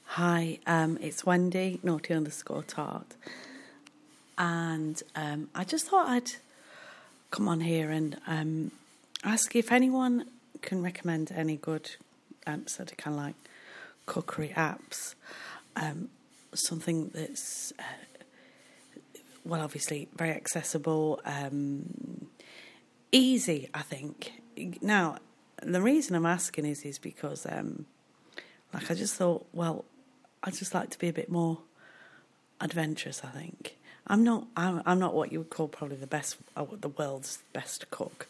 Hi, it's Wendy, naughty_tart, and I just thought I'd come on here and ask if anyone can recommend any good sort of kind of like cookery apps, something that's, well, obviously very accessible, easy, I think. Now, the reason I'm asking is because, I just thought, well, I'd just like to be a bit more adventurous, I think. I'm not what you would call probably the world's best cook.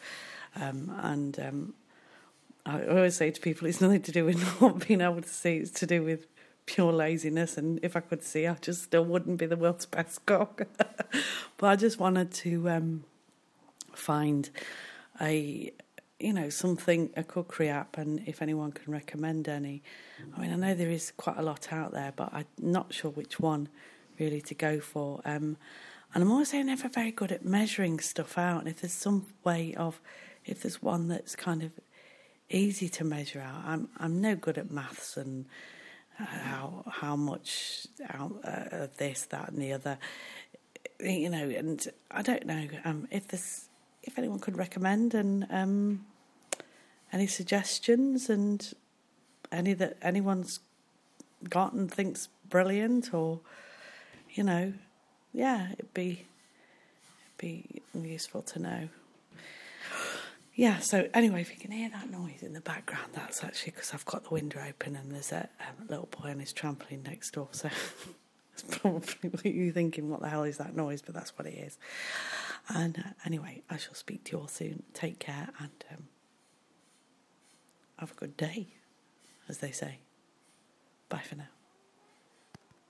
I always say to people, it's nothing to do with not being able to see, it's to do with pure laziness. And if I could see, I just still wouldn't be the world's best cook. But I just wanted to find a cookery app, and if anyone can recommend any. I mean, I know there is quite a lot out there, but I'm not sure which one really to go for. And I'm also never very good at measuring stuff out. And if there's some way if there's one that's kind of easy to measure out, I'm no good at maths and how much out of this, that, and the other. And I don't know if anyone could recommend and any suggestions and any that anyone's got and thinks brilliant, or it'd be useful to know. Yeah, so anyway, if you can hear that noise in the background, that's actually because I've got the window open and there's a little boy on his trampoline next door, so it's probably what you're thinking, what the hell is that noise? But that's what it is. And anyway, I shall speak to you all soon. Take care and have a good day, as they say. Bye for now.